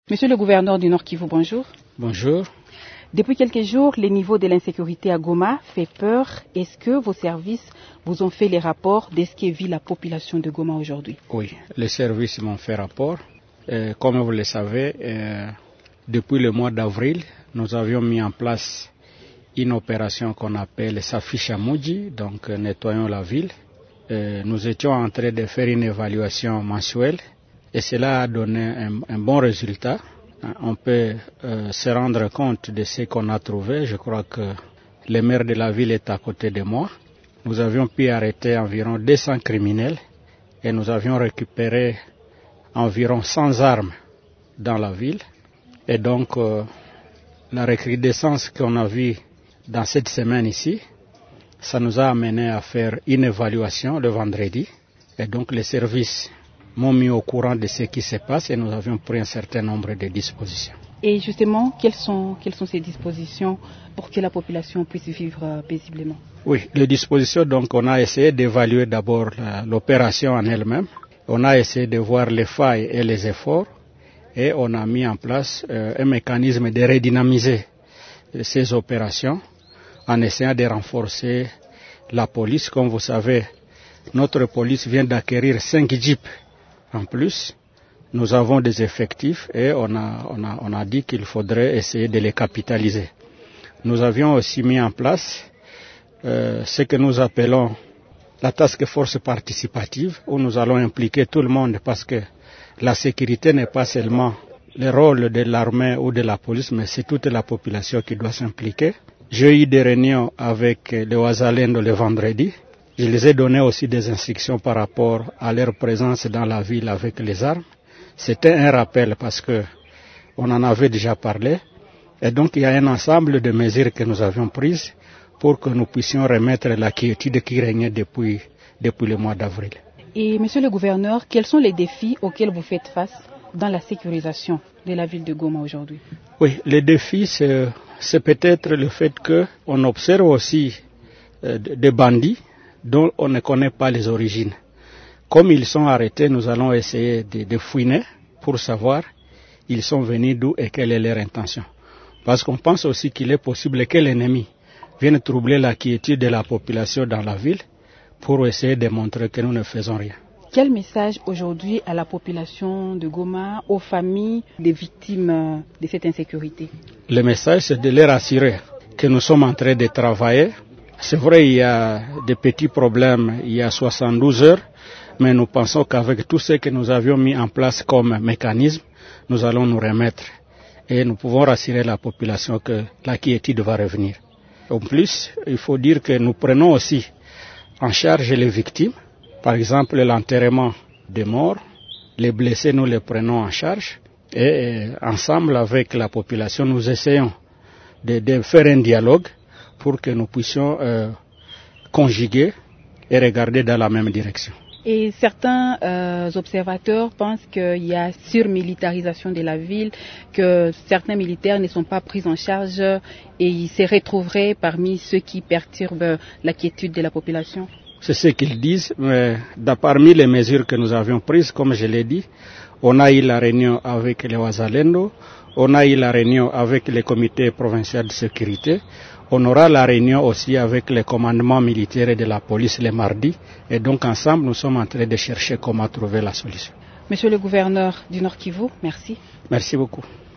Monsieur le gouverneur du Nord Kivu, bonjour. Bonjour. Depuis quelques jours, le niveau de l'insécurité à Goma fait peur. Est-ce que vos services vous ont fait les rapports de ce que vit la population de Goma aujourd'hui? Oui, les services m'ont fait rapport. Comme vous le savez, depuis le mois d'avril, nous avions mis en place une opération qu'on appelle Safi Chamouji, donc nettoyons la ville. Nous étions en train de faire une évaluation mensuelle et cela a donné un bon résultat. On peut se rendre compte de ce qu'on a trouvé. Je crois que le maire de la ville est à côté de moi. Nous avions pu arrêter environ 200 criminels et nous avions récupéré environ 100 armes dans la ville. Et donc, la recrudescence qu'on a vue dans cette semaine ici, ça nous a amené à faire une évaluation le vendredi. Et donc, les services m'ont mis au courant de ce qui se passe et nous avions pris un certain nombre de dispositions. Et justement, quelles sont ces dispositions pour que la population puisse vivre paisiblement? Oui, les dispositions, donc on a essayé d'évaluer d'abord l'opération en elle-même. On a essayé de voir les failles et les efforts et on a mis en place un mécanisme de redynamiser ces opérations en essayant de renforcer la police. Comme vous savez, notre police vient d'acquérir 5 jeeps. En plus, nous avons des effectifs et on a dit qu'il faudrait essayer de les capitaliser. Nous avions aussi mis en place ce que nous appelons la task force participative, où nous allons impliquer tout le monde parce que la sécurité n'est pas seulement le rôle de l'armée ou de la police, mais c'est toute la population qui doit s'impliquer. J'ai eu des réunions avec les Ouazalendo le vendredi. Je les ai donné aussi des instructions par rapport à leur présence dans la ville avec les armes. C'était un rappel parce que on en avait déjà parlé. Et donc il y a un ensemble de mesures que nous avions prises pour que nous puissions remettre la quiétude qui régnait depuis le mois d'avril. Et monsieur le gouverneur, quels sont les défis auxquels vous faites face dans la sécurisation de la ville de Goma aujourd'hui? Oui, les défis, c'est peut-être le fait qu'on observe aussi des bandits dont on ne connaît pas les origines. Comme ils sont arrêtés, nous allons essayer de fouiner pour savoir ils sont venus d'où et quelle est leur intention. Parce qu'on pense aussi qu'il est possible que l'ennemi vienne troubler la quiétude de la population dans la ville pour essayer de montrer que nous ne faisons rien. Quel message aujourd'hui à la population de Goma, aux familles des victimes de cette insécurité? Le message, c'est de leur assurer que nous sommes en train de travailler. C'est vrai, il y a des petits problèmes, il y a 72 heures, mais nous pensons qu'avec tout ce que nous avions mis en place comme mécanisme, nous allons nous remettre et nous pouvons rassurer la population que la quiétude va revenir. En plus, il faut dire que nous prenons aussi en charge les victimes. Par exemple, l'enterrement des morts, les blessés, nous les prenons en charge. Et ensemble avec la population, nous essayons de faire un dialogue pour que nous puissions conjuguer et regarder dans la même direction. Et certains observateurs pensent qu'il y a surmilitarisation de la ville, que certains militaires ne sont pas pris en charge et ils se retrouveraient parmi ceux qui perturbent la quiétude de la population. C'est ce qu'ils disent, mais parmi les mesures que nous avions prises, comme je l'ai dit, on a eu la réunion avec les Ouazalendo, on a eu la réunion avec le comité provincial de sécurité, on aura la réunion aussi avec les commandements militaires de la police le mardi, et donc ensemble nous sommes en train de chercher comment trouver la solution. Monsieur le gouverneur du Nord Kivu, merci. Merci beaucoup.